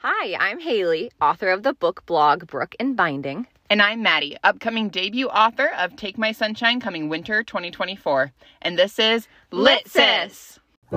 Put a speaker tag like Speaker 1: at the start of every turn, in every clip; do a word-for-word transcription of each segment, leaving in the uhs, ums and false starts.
Speaker 1: Hi, I'm Haley, author of the book blog Brook and Binding.
Speaker 2: And I'm Maddie, upcoming debut author of Take My Sunshine coming winter twenty twenty-four. And this is Lit Sis!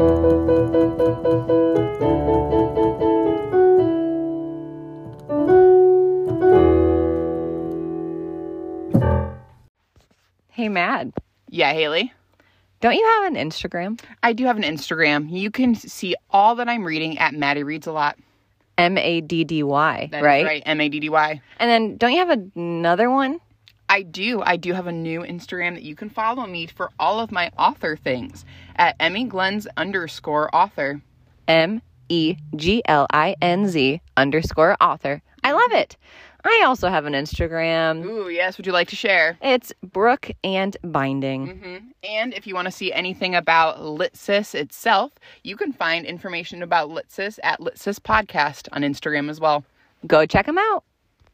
Speaker 1: Hey, Mad.
Speaker 2: Yeah, Haley?
Speaker 1: Don't you have an Instagram?
Speaker 2: I do have an Instagram. You can see all that I'm reading at Maddie Reads a Lot.
Speaker 1: M A D D Y,
Speaker 2: That
Speaker 1: right?
Speaker 2: is right, M A D D Y.
Speaker 1: And then don't you have another one?
Speaker 2: I do. I do have a new Instagram that you can follow me for all of my author things at Emmy Glenz underscore author.
Speaker 1: M E G L I N Z underscore author. I love it. I also have an Instagram.
Speaker 2: Ooh, yes. Would you like to share?
Speaker 1: It's Brook and Binding.
Speaker 2: Mm-hmm. And if you want to see anything about LitSis itself, you can find information about LitSis at LitSis Podcast on Instagram as well.
Speaker 1: Go check them out.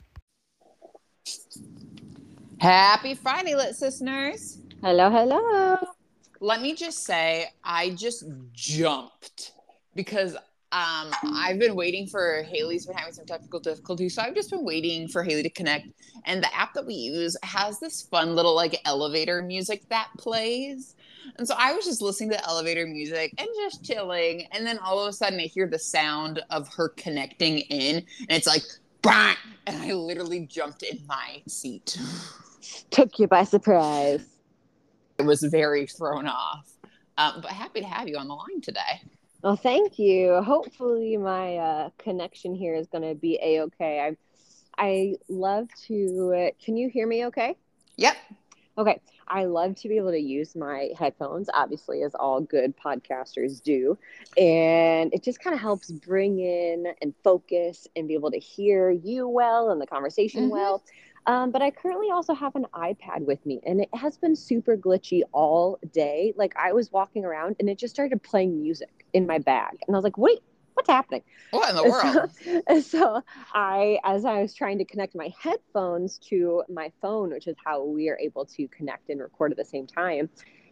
Speaker 3: Happy Friday, Lit listeners.
Speaker 1: Hello, hello.
Speaker 3: Let me just say, I just jumped because um, I've been waiting for Haley's been having some technical difficulties. So I've just been waiting for Haley to connect. And the app that we use has this fun little like elevator music that plays. And so I was just listening to elevator music and just chilling. And then all of a sudden I hear the sound of her connecting in. And it's like, bang! And I literally jumped in my seat.
Speaker 4: Took you by surprise.
Speaker 3: I was very thrown off. Um, but happy to have you on the line today.
Speaker 4: Well, thank you. Hopefully my uh, connection here is going to be A-okay. I I love to, uh, can you hear me okay?
Speaker 3: Yep.
Speaker 4: Okay. I love to be able to use my headphones, obviously, as all good podcasters do. And it just kind of helps bring in and focus and be able to hear you well and the conversation
Speaker 3: Mm-hmm.
Speaker 4: well. Um, but I currently also have an iPad with me, and it has been super glitchy all day. Like, I was walking around, and it just started playing music in my bag. And I was like, wait, what's happening?
Speaker 3: What in the world?
Speaker 4: So, and so I, as I was trying to connect my headphones to my phone, which is how we are able to connect and record at the same time,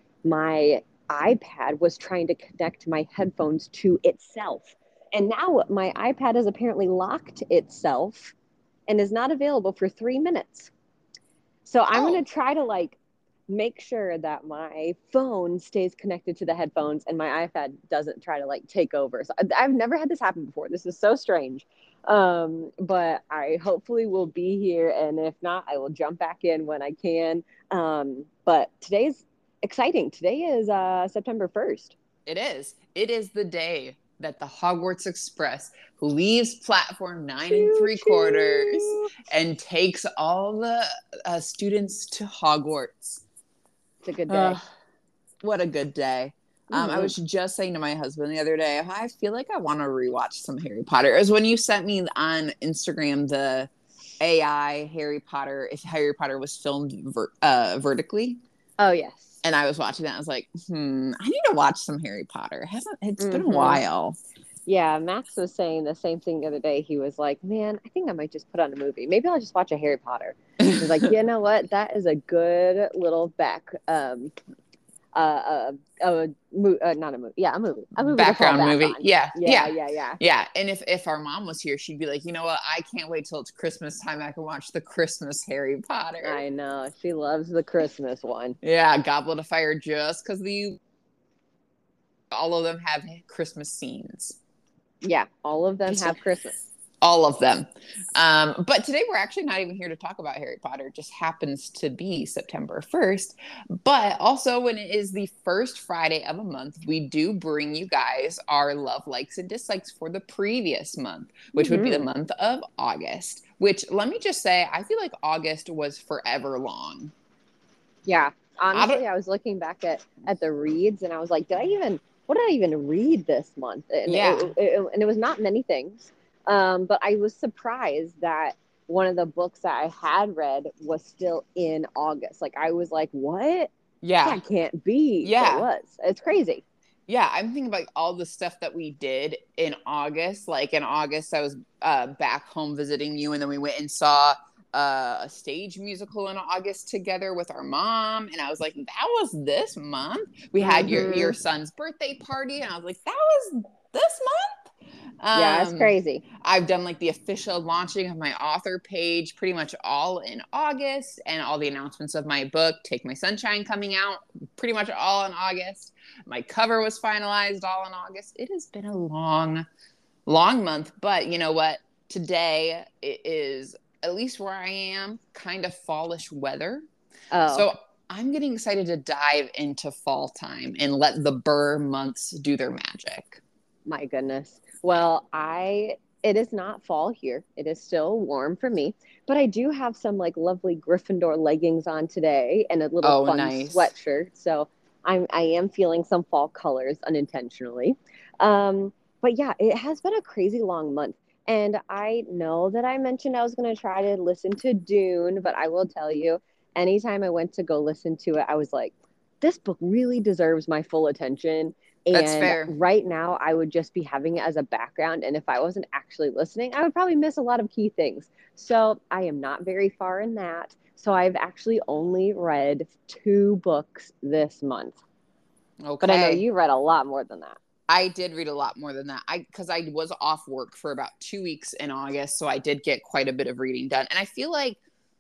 Speaker 4: my iPad was trying to connect my headphones to itself. And now my iPad has apparently locked itself and is not available for three minutes. So I'm
Speaker 3: Oh.
Speaker 4: going to try to like make sure that my phone stays connected to the headphones and my iPad doesn't try to like take over. So I've never had this happen before. This is so strange. Um, but I hopefully will be here. And if not, I will jump back in when I can. Um, but today's exciting. Today is uh, September first.
Speaker 3: It is. It is the day that the Hogwarts Express leaves platform nine and three quarters and takes all the uh, students to Hogwarts.
Speaker 4: It's a good day.
Speaker 3: Uh, what a good day. Um,
Speaker 4: Mhm.
Speaker 3: I was just saying to my husband the other day, I feel like I want to rewatch some Harry Potter. It was when you sent me on Instagram the A I Harry Potter, if Harry Potter was filmed ver- uh, vertically.
Speaker 4: Oh, yes.
Speaker 3: And I was watching that. I was like, hmm, I need to watch some Harry Potter. It hasn't it's been a
Speaker 4: Mhm.
Speaker 3: while.
Speaker 4: Yeah, Max was saying the same thing the other day. He was like, man, I think I might just put on a movie. Maybe I'll just watch a Harry Potter. He's like, you know what? That is a good little back, um, uh, uh, uh, mo- uh not a movie. Yeah, a movie. A movie to fall
Speaker 3: Background
Speaker 4: back
Speaker 3: movie.
Speaker 4: on.
Speaker 3: Yeah,
Speaker 4: Yeah,
Speaker 3: yeah.
Speaker 4: yeah, yeah.
Speaker 3: Yeah. And if, if our mom was here, she'd be like, you know what? I can't wait till it's Christmas time. I can watch the Christmas Harry Potter.
Speaker 4: I know. She loves the Christmas one.
Speaker 3: Yeah, Goblet of Fire just because the all of them have Christmas scenes.
Speaker 4: Yeah, all of them
Speaker 3: Just
Speaker 4: have
Speaker 3: like-
Speaker 4: Christmas.
Speaker 3: All of them. Um, but today we're actually not even here to talk about Harry Potter. It just happens to be September first. But also when it is the first Friday of a month, we do bring you guys our love, likes, and dislikes for the previous month, which would be the
Speaker 4: Mhm.
Speaker 3: month of August. Which, let me just say, I feel like August was forever long.
Speaker 4: Yeah, honestly,
Speaker 3: don't-
Speaker 4: I was looking back at, at the reads and I was like, did I even, what did I even read this month? And
Speaker 3: Yeah.
Speaker 4: It, it, and it was not many things. Um, but I was surprised that one of the books that I had read was still in August. Like, I was like, what?
Speaker 3: Yeah.
Speaker 4: That can't be. But
Speaker 3: Yeah.
Speaker 4: It was. It's crazy.
Speaker 3: Yeah, I'm thinking about all the stuff that we did in August. Like in August, I was uh, back home visiting you, and then we went and saw uh, a stage musical in August together with our mom. And I was like, that was this month. We had your
Speaker 4: Mhm.
Speaker 3: your son's birthday party, and I was like, that was this month.
Speaker 4: Yeah, it's
Speaker 3: Um,
Speaker 4: crazy.
Speaker 3: I've done like the official launching of my author page pretty much all in August, and all the announcements of my book, Take My Sunshine, coming out pretty much all in August. My cover was finalized all in August. It has been a long, long month, but you know what? Today it is, at least where I am, kind of fallish weather.
Speaker 4: Oh,
Speaker 3: So I'm getting excited to dive into fall time and let the Burr months do their magic.
Speaker 4: my goodness. Well, I it is not fall here. It is still warm for me, but I do have some like lovely Gryffindor leggings on today and a little
Speaker 3: Oh,
Speaker 4: fun
Speaker 3: nice.
Speaker 4: sweatshirt. So I'm I am feeling some fall colors unintentionally. Um, but yeah, it has been a crazy long month. And I know that I mentioned I was going to try to listen to Dune, but I will tell you, anytime I went to go listen to it, I was like, this book really deserves my full attention.
Speaker 3: That's
Speaker 4: And
Speaker 3: fair.
Speaker 4: right now, I would just be having it as a background. And if I wasn't actually listening, I would probably miss a lot of key things. So I am not very far in that. So I've actually only read two books this month. But I know
Speaker 3: Okay.
Speaker 4: you read a lot more than that.
Speaker 3: I did read a lot more than that. I because I was off work for about two weeks in August, so I did get quite a bit of reading done. And I feel like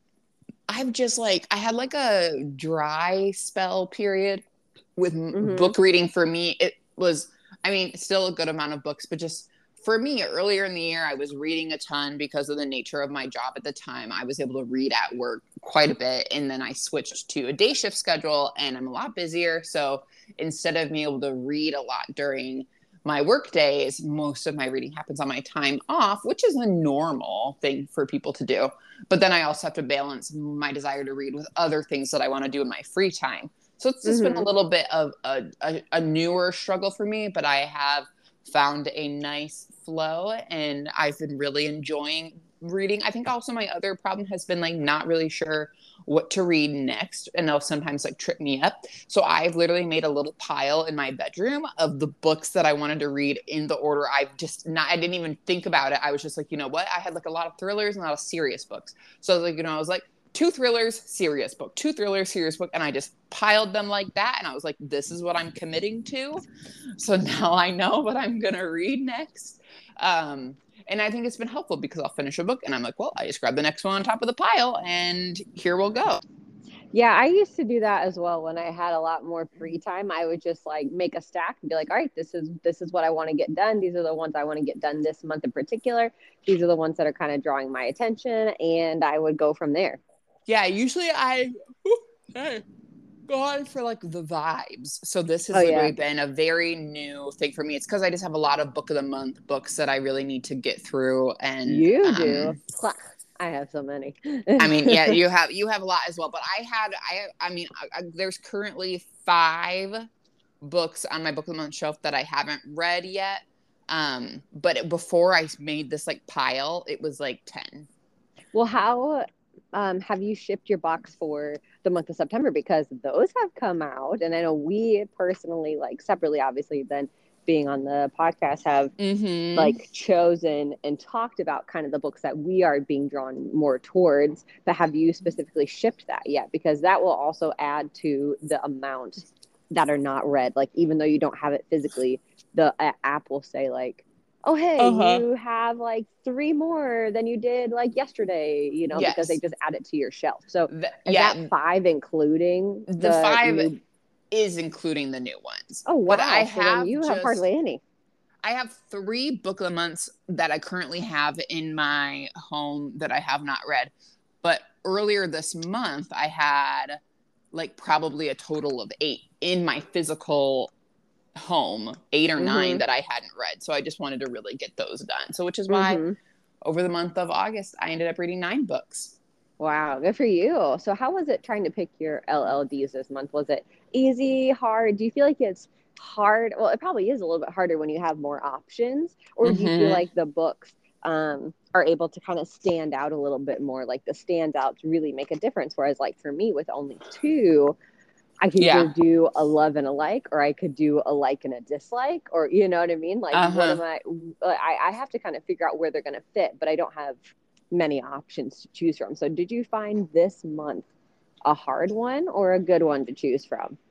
Speaker 3: I've just like I had like a dry spell period with m-
Speaker 4: Mm-hmm.
Speaker 3: book reading. For me, it was, I mean, still a good amount of books, but just for me, earlier in the year, I was reading a ton because of the nature of my job at the time. I was able to read at work quite a bit. And then I switched to a day shift schedule and I'm a lot busier. So instead of being able to read a lot during my work days, most of my reading happens on my time off, which is a normal thing for people to do. But then I also have to balance my desire to read with other things that I want to do in my free time. So it's just been a
Speaker 4: Mm-hmm.
Speaker 3: little bit of a, a, a newer struggle for me, but I have found a nice flow and I've been really enjoying reading. I think also my other problem has been like not really sure what to read next, and they'll sometimes like trip me up. So I've literally made a little pile in my bedroom of the books that I wanted to read in the order. I've just not, I didn't even think about it. I was just like, you know what? I had like a lot of thrillers and a lot of serious books. So I was like, you know, I was like, two thrillers, serious book, two thrillers, serious book. And I just piled them like that. And I was like, this is what I'm committing to. So now I know what I'm going to read next. Um, and I think it's been helpful because I'll finish a book and I'm like, well, I just grab the next one on top of the pile and here we'll go.
Speaker 4: Yeah, I used to do that as well when I had a lot more free time. I would just like make a stack and be like, all right, this is this is what I want to get done. These are the ones I want to get done this month in particular. These are the ones that are kind of drawing my attention, and I would go from there.
Speaker 3: Yeah, usually I hey, go on for like the vibes. So this has
Speaker 4: Oh
Speaker 3: literally
Speaker 4: yeah,
Speaker 3: been a very new thing for me. It's because I just have a lot of book of the month books that I really need to get through. And
Speaker 4: you do.
Speaker 3: um
Speaker 4: I have so many.
Speaker 3: I mean, yeah, you have you have a lot as well. But I had I I mean, I, I, there's currently five books on my book of the month shelf that I haven't read yet. Um, but it, before I made this like pile, it was like ten.
Speaker 4: Well, how um, have you shipped your box for the month of September? Because those have come out, and I know we personally, like separately, obviously, then being on the podcast, have
Speaker 3: Mm-hmm.
Speaker 4: like chosen and talked about kind of the books that we are being drawn more towards. But have you specifically shipped that yet? Because that will also add to the amount that are not read. Like even though you don't have it physically, the uh, app will say like, oh hey,
Speaker 3: Uh-huh.
Speaker 4: you have like three more than you did like yesterday, you know, because they
Speaker 3: Yes.
Speaker 4: just add it to your shelf. So
Speaker 3: The,
Speaker 4: is that
Speaker 3: yeah,
Speaker 4: five including
Speaker 3: the
Speaker 4: the
Speaker 3: five
Speaker 4: new?
Speaker 3: is including the new ones.
Speaker 4: Oh
Speaker 3: But I
Speaker 4: wow, so then
Speaker 3: have
Speaker 4: you have
Speaker 3: just
Speaker 4: hardly any.
Speaker 3: I have three book of the months that I currently have in my home that I have not read. But earlier this month, I had like probably a total of eight in my physical home, eight or nine
Speaker 4: Mm-hmm.
Speaker 3: that I hadn't read. So I just wanted to really get those done. So, which is why
Speaker 4: Mm-hmm.
Speaker 3: over the month of August, I ended up reading nine books.
Speaker 4: Wow, good for you. So how was it trying to pick your L L Ds this month? Was it easy, hard? Do you feel like it's hard? Well, it probably is a little bit harder when you have more options, or do you feel
Speaker 3: Mm-hmm.
Speaker 4: like the books um, are able to kind of stand out a little bit more? Like the standouts really make a difference. Whereas, like for me, with only two, I could either
Speaker 3: Yeah.
Speaker 4: do a love and a like, or I could do a like and a dislike, or you know what I mean? Like, what
Speaker 3: Uh-huh.
Speaker 4: am I? I, I have to kind of figure out where they're going to fit, but I don't have many options to choose from. So, did you find this month a hard one or a good one to choose from?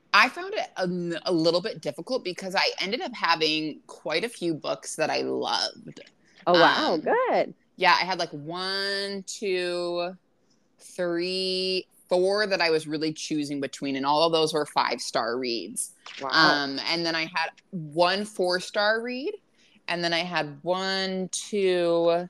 Speaker 3: I found it a, a little bit difficult because I ended up having quite a few books that I loved.
Speaker 4: Oh, wow.
Speaker 3: Um,
Speaker 4: Good.
Speaker 3: yeah, I had like one, two, three, four that I was really choosing between, and all of those were five star reads.
Speaker 4: Wow.
Speaker 3: Um, and then I had one four star read, and then I had one, two,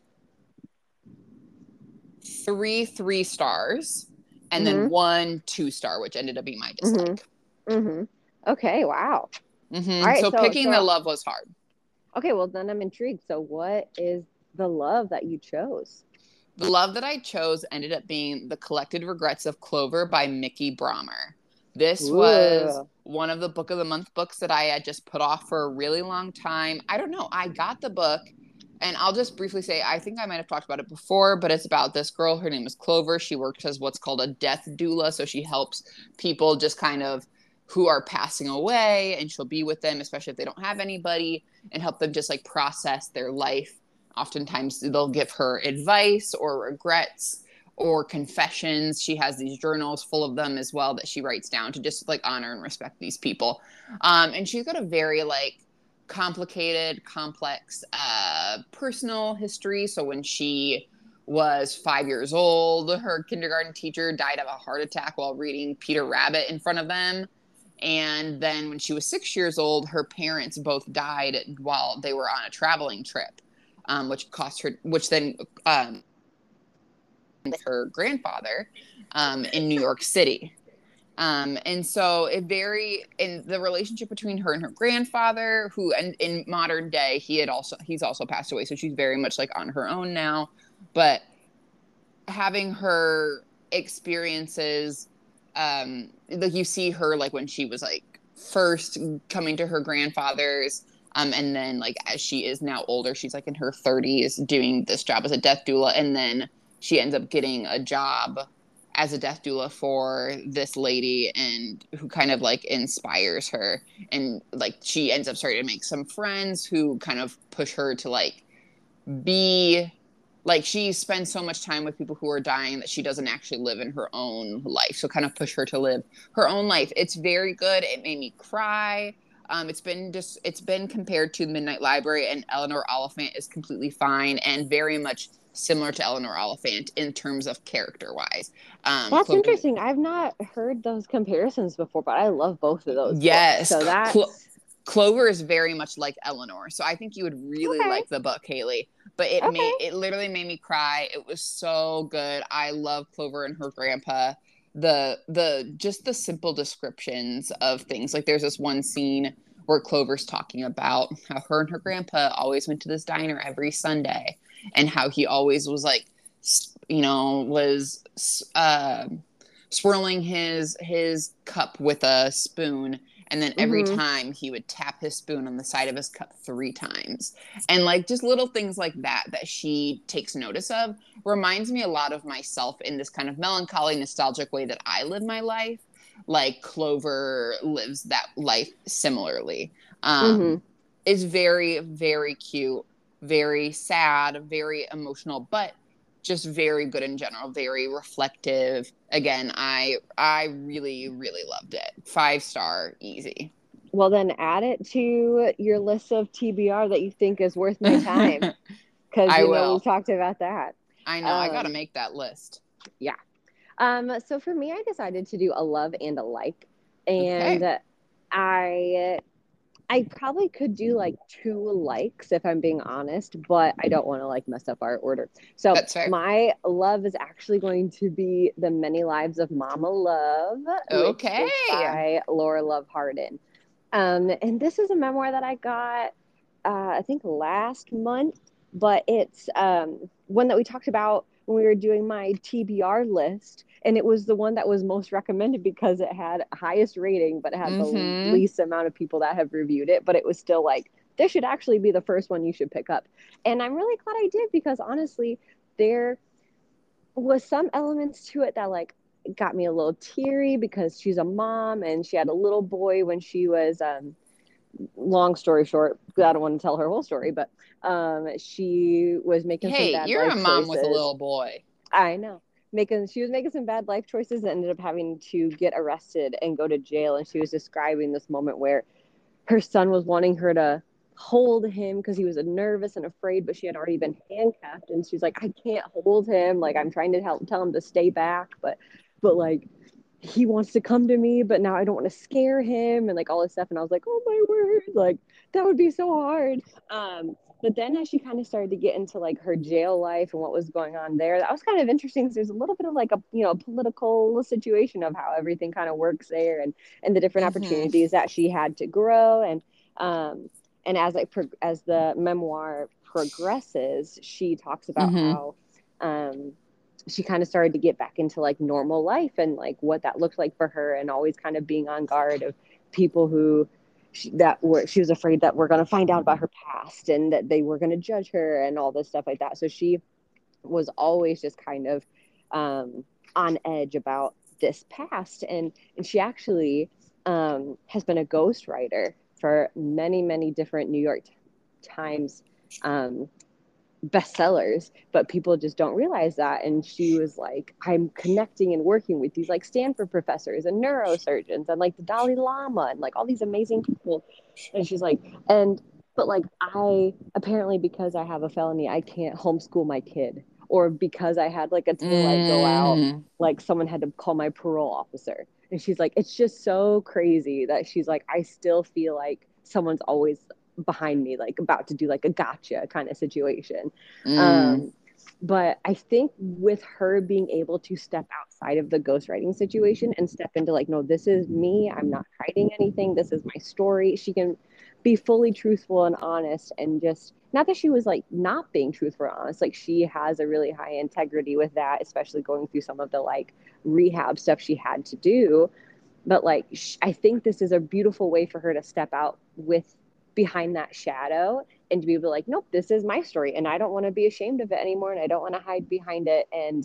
Speaker 3: three three stars, and
Speaker 4: Mhm.
Speaker 3: then one two star, which ended up being my dislike.
Speaker 4: Mm-hmm. Okay. Wow.
Speaker 3: Mm-hmm.
Speaker 4: All right,
Speaker 3: So,
Speaker 4: so-
Speaker 3: picking
Speaker 4: so-
Speaker 3: the love was hard.
Speaker 4: Okay. Well, then I'm intrigued. So, what is the love that you chose?
Speaker 3: The love that I chose ended up being The Collected Regrets of Clover by Mickey Brommer. This was
Speaker 4: Ooh.
Speaker 3: one of the book of the month books that I had just put off for a really long time. I don't know. I got the book, and I'll just briefly say, I think I might have talked about it before, but it's about this girl. Her name is Clover. She works as what's called a death doula. So she helps people just kind of who are passing away, and she'll be with them, especially if they don't have anybody, and help them just like process their life. Oftentimes they'll give her advice or regrets or confessions. She has these journals full of them as well that she writes down to just like honor and respect these people. Um, and she's got a very like complicated, complex uh, personal history. So when she was five years old, her kindergarten teacher died of a heart attack while reading Peter Rabbit in front of them. And then when she was six years old, her parents both died while they were on a traveling trip. Um, which cost her, which then um, with her grandfather um, in New York City. Um, and so it very, in the relationship between her and her grandfather, who and in modern day, he had also, he's also passed away. So she's very much like on her own now, but having her experiences, um, like you see her like when she was like first coming to her grandfather's, Um, and then, like, as she is now older, she's, like, in her thirties doing this job as a death doula. And then she ends up getting a job as a death doula for this lady and who kind of, like, inspires her. And, like, she ends up starting to make some friends who kind of push her to, like, be... Like, she spends so much time with people who are dying that she doesn't actually live in her own life. So kind of push her to live her own life. It's very good. It made me cry. Um, it's been just it's been compared to Midnight Library, and Eleanor Oliphant is completely fine and very much similar to Eleanor Oliphant in terms of character wise. Um,
Speaker 4: That's
Speaker 3: Clover,
Speaker 4: interesting. I've not heard those comparisons before, but I love both of those.
Speaker 3: yes,
Speaker 4: Books, so that's
Speaker 3: Clo- Clover is very much like Eleanor, so I think you would really
Speaker 4: Okay.
Speaker 3: like the book, Haley. But it
Speaker 4: Okay.
Speaker 3: made it literally made me cry. It was so good. I love Clover and her grandpa. The the just the simple descriptions of things. Like there's this one scene where Clover's talking about how her and her grandpa always went to this diner every Sunday, and how he always was like, you know, was uh, swirling his his cup with a spoon. And then every
Speaker 4: Mhm.
Speaker 3: time he would tap his spoon on the side of his cup three times. And like just little things like that that she takes notice of reminds me a lot of myself in this kind of melancholy, nostalgic way that I live my life. Like Clover lives that life similarly. Um,
Speaker 4: Mhm.
Speaker 3: It's very, very cute, very sad, very emotional, but just very good in general, very reflective. Again, I I really, really loved it. Five star, easy.
Speaker 4: Well, then add it to your list of T B R that you think is worth my time, because
Speaker 3: I
Speaker 4: you know
Speaker 3: will.
Speaker 4: we've talked about that.
Speaker 3: I know. I got to
Speaker 4: Um,
Speaker 3: make that list.
Speaker 4: Yeah. Um, so for me, I decided to do a love and a like, and
Speaker 3: Okay.
Speaker 4: I I probably could do like two likes if I'm being honest, but I don't want to like mess up our order. So
Speaker 3: That's fair.
Speaker 4: my love is actually going to be The Many Lives of Mama Love, which
Speaker 3: Okay.
Speaker 4: is by Laura Love Hardin. Um, and this is a memoir that I got, uh, I think last month, but it's um, one that we talked about when we were doing my T B R list. And it was the one that was most recommended because it had highest rating, but it had
Speaker 3: Mhm.
Speaker 4: the least amount of people that have reviewed it. But it was still like, this should actually be the first one you should pick up. And I'm really glad I did, because honestly, there was some elements to it that like got me a little teary, because she's a mom and she had a little boy when she was um long story short, I don't want to tell her whole story, but um she was making some
Speaker 3: Hey,
Speaker 4: bad
Speaker 3: you're
Speaker 4: life
Speaker 3: a mom with a
Speaker 4: choices.
Speaker 3: little boy.
Speaker 4: I know. making she was making some bad life choices and ended up having to get arrested and go to jail. And she was describing this moment where her son was wanting her to hold him because he was nervous and afraid, but she had already been handcuffed, and she's like, I can't hold him, like I'm trying to help tell him to stay back, but but like he wants to come to me, but now I don't want to scare him, and like all this stuff. And I was like, oh my word, like that would be so hard. Um, but then as she kind of started to get into like her jail life and what was going on there, that was kind of interesting. So there's a little bit of like a, you know, political situation of how everything kind of works there, and and the different
Speaker 3: Mm-hmm.
Speaker 4: opportunities that she had to grow. And um and as like pro- as the memoir progresses, she talks about
Speaker 3: Mm-hmm.
Speaker 4: how um she kind of started to get back into like normal life and like what that looked like for her, and always kind of being on guard of people who she, that were she was afraid that we're going to find out about her past and that they were going to judge her and all this stuff like that. So she was always just kind of um, on edge about this past, and and she actually um, has been a ghostwriter for many many different New York Times um, bestsellers, but people just don't realize that. And she was like, I'm connecting and working with these like Stanford professors and neurosurgeons and like the Dalai Lama and like all these amazing people. And she's like, and but like I apparently, because I have a felony, I can't homeschool my kid, or because I had like a taillight go out,
Speaker 3: Mm.
Speaker 4: like someone had to call my parole officer. And she's like, it's just so crazy that she's like, I still feel like someone's always behind me, like about to do like a gotcha kind of situation.
Speaker 3: Mm.
Speaker 4: Um, but I think with her being able to step outside of the ghostwriting situation and step into like, no, this is me. I'm not hiding anything. This is my story. She can be fully truthful and honest, and just not that she was like not being truthful and honest. Like she has a really high integrity with that, especially going through some of the like rehab stuff she had to do. But like, sh- I think this is a beautiful way for her to step out with behind that shadow and to be able to like, nope, this is my story and I don't want to be ashamed of it anymore, and I don't want to hide behind it, and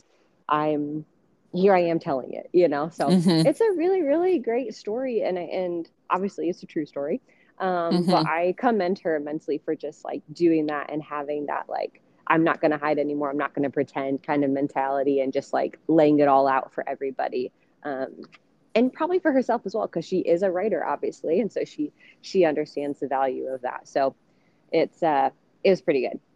Speaker 4: I'm here, I am telling it, you know. So
Speaker 3: Mm-hmm.
Speaker 4: it's a really really great story, and and obviously it's a true story. Um
Speaker 3: Mm-hmm.
Speaker 4: but I commend her immensely for just like doing that and having that like, I'm not going to hide anymore, I'm not going to pretend kind of mentality, and just like laying it all out for everybody. um and probably for herself as well, because she is a writer obviously, and so she she understands the value of that. So it's uh it was pretty good.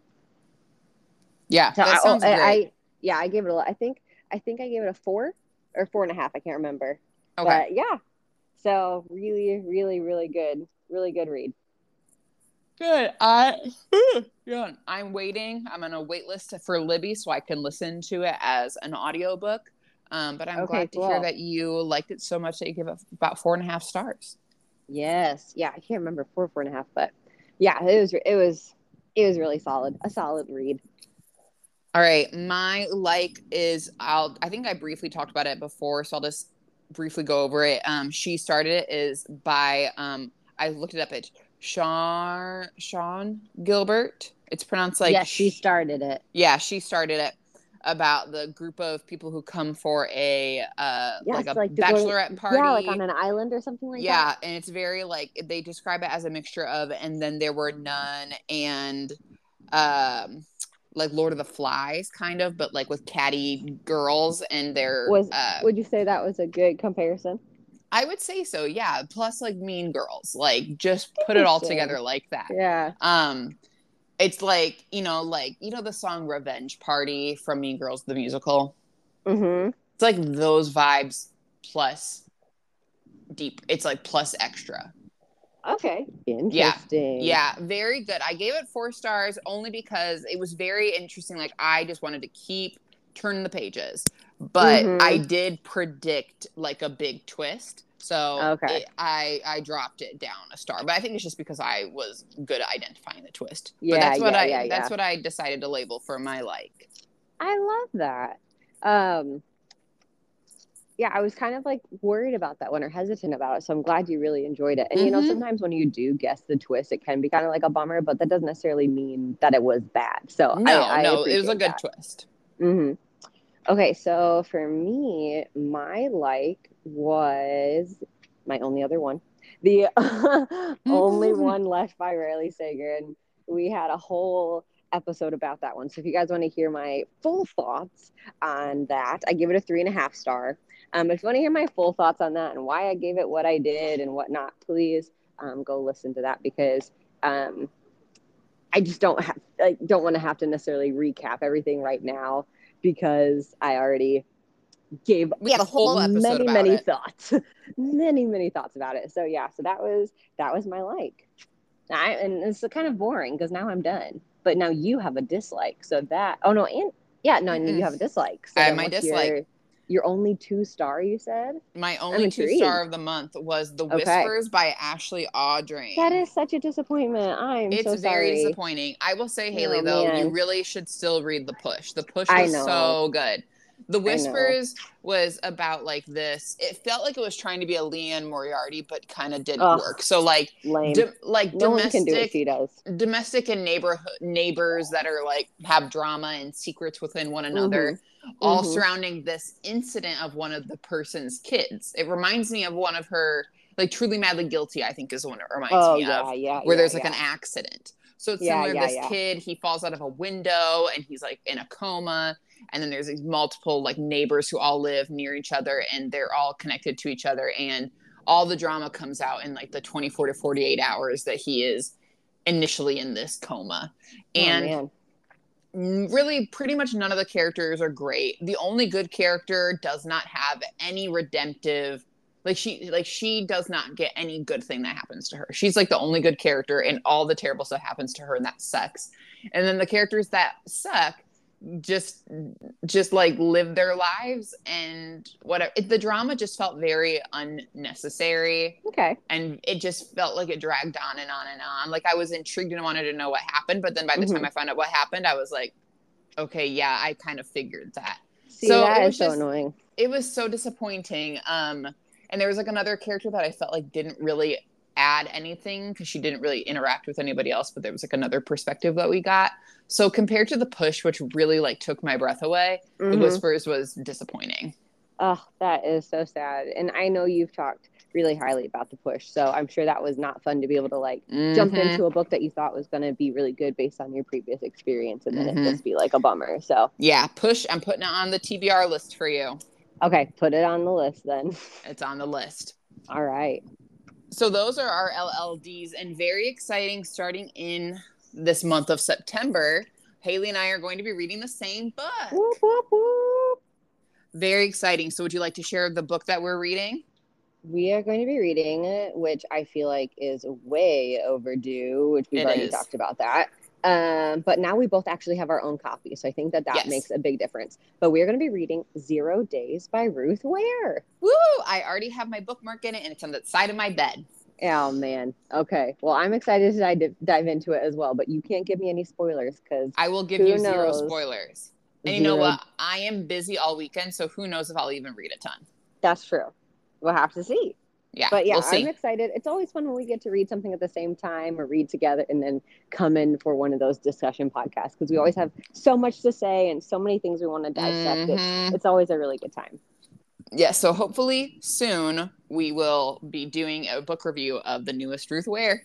Speaker 3: Yeah,
Speaker 4: So
Speaker 3: that
Speaker 4: I, oh,
Speaker 3: sounds
Speaker 4: I,
Speaker 3: great.
Speaker 4: I yeah, I gave it a I think I think I gave it a four or four and a half, I can't remember.
Speaker 3: Okay.
Speaker 4: But yeah, so really really really good, really good read.
Speaker 3: Good. I yeah, I'm waiting. I'm on a wait list for Libby so I can listen to it as an audiobook. Um, but I'm
Speaker 4: Okay,
Speaker 3: glad to
Speaker 4: cool.
Speaker 3: hear that you liked it so much that you give it about four and a half stars.
Speaker 4: Yes, yeah, I can't remember four four and a half, but yeah, it was it was it was really solid, a solid read.
Speaker 3: All right, my like is I'll I think I briefly talked about it before, so I'll just briefly go over it. Um, She Started It is by um I looked it up. It's Sean Sean Gilbert. It's pronounced like
Speaker 4: Yes, she
Speaker 3: sh-
Speaker 4: started it.
Speaker 3: yeah, She Started It, about the group of people who come for a uh
Speaker 4: Yes,
Speaker 3: like a
Speaker 4: like to go
Speaker 3: bachelorette party.
Speaker 4: yeah, like on an island or something like
Speaker 3: Yeah,
Speaker 4: that.
Speaker 3: and it's very like they describe it as a mixture of And Then There Were None and um like Lord of the Flies kind of, but like with catty girls and their
Speaker 4: Was
Speaker 3: uh
Speaker 4: would you say that was a good comparison?
Speaker 3: I would say so, yeah. Plus like Mean Girls, like just put it all
Speaker 4: Interesting.
Speaker 3: together like that.
Speaker 4: Yeah.
Speaker 3: Um it's like, you know, like you know the song Revenge Party from Mean Girls the musical?
Speaker 4: Mm-hmm.
Speaker 3: It's like those vibes plus deep. It's like plus extra.
Speaker 4: Okay.
Speaker 3: Yeah.
Speaker 4: Interesting.
Speaker 3: Yeah, very good. I gave it four stars only because it was very interesting. Like I just wanted to keep turning the pages, but
Speaker 4: Mhm.
Speaker 3: I did predict like a big twist. So
Speaker 4: Okay.
Speaker 3: it, I I dropped it down a star, but I think it's just because I was good at identifying the twist.
Speaker 4: Yeah,
Speaker 3: But that's what
Speaker 4: yeah,
Speaker 3: I
Speaker 4: yeah,
Speaker 3: that's
Speaker 4: yeah.
Speaker 3: what I decided to label for my like.
Speaker 4: I love that. Um, yeah, I was kind of like worried about that one or hesitant about it. So I'm glad you really enjoyed it. And you know,
Speaker 3: Mhm.
Speaker 4: sometimes when you do guess the twist, it can be kind of like a bummer, but that doesn't necessarily mean that it was bad. So I,
Speaker 3: No,
Speaker 4: I
Speaker 3: no, it was a
Speaker 4: appreciate
Speaker 3: good
Speaker 4: that.
Speaker 3: twist.
Speaker 4: hmm Okay, so for me, my like was my only other one. The only one left by Riley Sager. And we had a whole episode about that one. So if you guys want to hear my full thoughts on that, I give it a three and a half star. Um, if you want to hear my full thoughts on that and why I gave it what I did and whatnot, please um, go listen to that, because um, I just don't have, like, don't want to have to necessarily recap everything right now, because I already gave
Speaker 3: We had a whole episode
Speaker 4: many,
Speaker 3: about
Speaker 4: many
Speaker 3: it.
Speaker 4: thoughts, many, many thoughts about it. So yeah, so that was, that was my like. I, and it's kind of boring because now I'm done. But now you have a dislike. So that, oh no, and yeah, no,
Speaker 3: Mm-mm.
Speaker 4: you have a dislike. So
Speaker 3: I
Speaker 4: then
Speaker 3: have my
Speaker 4: what's
Speaker 3: dislike.
Speaker 4: Your, your only two star, you said?
Speaker 3: My only two
Speaker 4: intrigued.
Speaker 3: star of the month was The
Speaker 4: Okay.
Speaker 3: Whispers by Ashley Audrain.
Speaker 4: That is such a disappointment. I'm
Speaker 3: It's
Speaker 4: so
Speaker 3: very
Speaker 4: sorry.
Speaker 3: disappointing. I will say, Haley,
Speaker 4: Oh,
Speaker 3: though, you
Speaker 4: man.
Speaker 3: really should still read The Push. The Push
Speaker 4: I
Speaker 3: was
Speaker 4: know.
Speaker 3: so good. The
Speaker 4: I know.
Speaker 3: Whispers was about like this. It felt like it was trying to be a Leanne Moriarty, but kind of didn't
Speaker 4: Ugh,
Speaker 3: work. So like,
Speaker 4: Lame.
Speaker 3: do, like
Speaker 4: No one can do what
Speaker 3: domestic,
Speaker 4: she does.
Speaker 3: domestic and neighborhood neighbors that are like have drama and secrets within one another, all
Speaker 4: Mhm.
Speaker 3: surrounding this incident of one of the person's kids. It reminds me of one of her, like Truly Madly Guilty, I think is the one it reminds
Speaker 4: Oh,
Speaker 3: me
Speaker 4: yeah,
Speaker 3: of,
Speaker 4: yeah,
Speaker 3: where
Speaker 4: yeah,
Speaker 3: there's like
Speaker 4: yeah.
Speaker 3: an accident. So it's
Speaker 4: Yeah,
Speaker 3: similar.
Speaker 4: yeah,
Speaker 3: This
Speaker 4: yeah.
Speaker 3: kid, he falls out of a window and he's like in a coma. And then there's these multiple like neighbors who all live near each other and they're all connected to each other. And all the drama comes out in like the twenty-four to forty-eight hours that he is initially in this coma. And
Speaker 4: oh, man.
Speaker 3: really pretty much none of the characters are great. The only good character does not have any redemptive, like she like she does not get any good thing that happens to her. She's like the only good character and all the terrible stuff happens to her, and that sucks. And then the characters that suck just just like live their lives, and whatever. It, the drama just felt very unnecessary.
Speaker 4: Okay.
Speaker 3: And it just felt like it dragged on and on and on. Like I was intrigued and wanted to know what happened, but then by the
Speaker 4: Mhm.
Speaker 3: time I found out what happened, I was like, okay, yeah, I kind of figured that.
Speaker 4: See,
Speaker 3: So
Speaker 4: that
Speaker 3: it was
Speaker 4: is so
Speaker 3: just-
Speaker 4: annoying.
Speaker 3: It was so disappointing. Um, and there was like another character that I felt like didn't really add anything because she didn't really interact with anybody else, but there was like another perspective that we got. So compared to The Push, which really like took my breath away, The
Speaker 4: Mhm.
Speaker 3: Whispers was disappointing.
Speaker 4: Oh, that is so sad. And I know you've talked really highly about The Push, so I'm sure that was not fun to be able to like jump
Speaker 3: Mhm.
Speaker 4: into a book that you thought was going to be really good based on your previous experience, and then
Speaker 3: Mhm.
Speaker 4: it just be like a bummer. So
Speaker 3: Yeah, Push, I'm putting it on the T B R list for you.
Speaker 4: okay, put it on the list then.
Speaker 3: It's on the list.
Speaker 4: All right.
Speaker 3: So those are our L L Ds, and very exciting starting in this month of September. Haley and I are going to be reading the same book.
Speaker 4: Whoop, whoop, whoop.
Speaker 3: Very exciting. So would you like to share the book that we're reading?
Speaker 4: We are going to be reading, which I feel like is way overdue, which we've
Speaker 3: It
Speaker 4: already
Speaker 3: is.
Speaker 4: talked about that. Um, but now we both actually have our own copy, so I think that that
Speaker 3: Yes.
Speaker 4: makes a big difference. But we are going to be reading Zero Days by Ruth Ware.
Speaker 3: Woo! I already have my bookmark in it, and it's on the side of my bed.
Speaker 4: Oh, man. Okay. Well, I'm excited to dive, dive into it as well, but you can't give me any spoilers because
Speaker 3: I will give
Speaker 4: Who
Speaker 3: you zero
Speaker 4: knows?
Speaker 3: spoilers. And you know
Speaker 4: Zero-
Speaker 3: what? I am busy all weekend, so who knows if I'll even read a ton.
Speaker 4: that's true. We'll have to see.
Speaker 3: Yeah,
Speaker 4: But yeah,
Speaker 3: we'll see.
Speaker 4: I'm excited. It's always fun when we get to read something at the same time or read together and then come in for one of those discussion podcasts because we always have so much to say and so many things we want to dissect. It's,
Speaker 3: Mhm.
Speaker 4: it's always a really good time.
Speaker 3: Yeah, so hopefully soon we will be doing a book review of the newest Ruth Ware.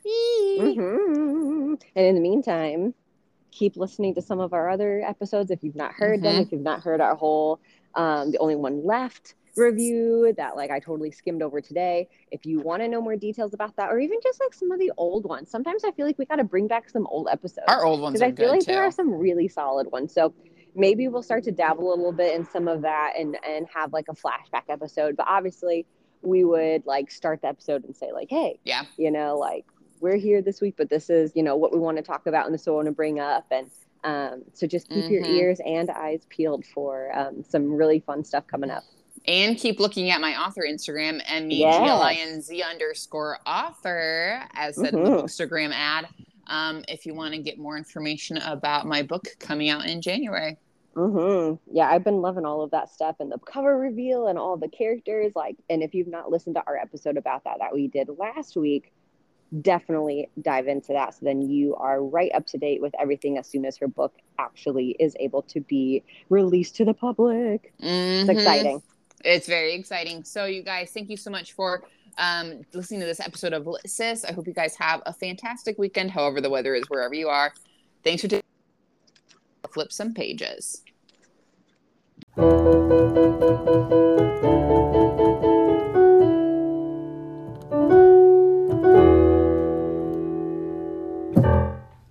Speaker 4: hmm And in the meantime, keep listening to some of our other episodes if you've not heard them,
Speaker 3: Mhm.
Speaker 4: if you've not heard our whole um, The Only One Left review that like I totally skimmed over today. If you want to know more details about that, or even just like some of the old ones, sometimes I feel like we got to bring back some old episodes.
Speaker 3: Our old ones
Speaker 4: Because
Speaker 3: are
Speaker 4: I feel
Speaker 3: good
Speaker 4: like
Speaker 3: too.
Speaker 4: there are some really solid ones. So maybe we'll start to dabble a little bit in some of that and and have like a flashback episode. But obviously we would like start the episode and say like, hey,
Speaker 3: Yeah.
Speaker 4: you know, like we're here this week, but this is, you know, what we want to talk about and this is what we want to bring up. And um, so just keep your
Speaker 3: Mhm.
Speaker 4: ears and eyes peeled for um, some really fun stuff coming up.
Speaker 3: And keep looking at my author Instagram, M E G L I N Z underscore author, as said in the
Speaker 4: Mhm.
Speaker 3: Bookstagram ad, um, if you want to get more information about my book coming out in January.
Speaker 4: hmm Yeah, I've been loving all of that stuff and the cover reveal and all the characters. Like, and if you've not listened to our episode about that that we did last week, definitely dive into that. So then you are right up to date with everything as soon as her book actually is able to be released to the public. It's
Speaker 3: Mhm.
Speaker 4: exciting.
Speaker 3: It's very exciting. So, you guys, thank you so much for um, listening to this episode of Sis. I hope you guys have a fantastic weekend, however the weather is wherever you are. Thanks for taking flip some pages.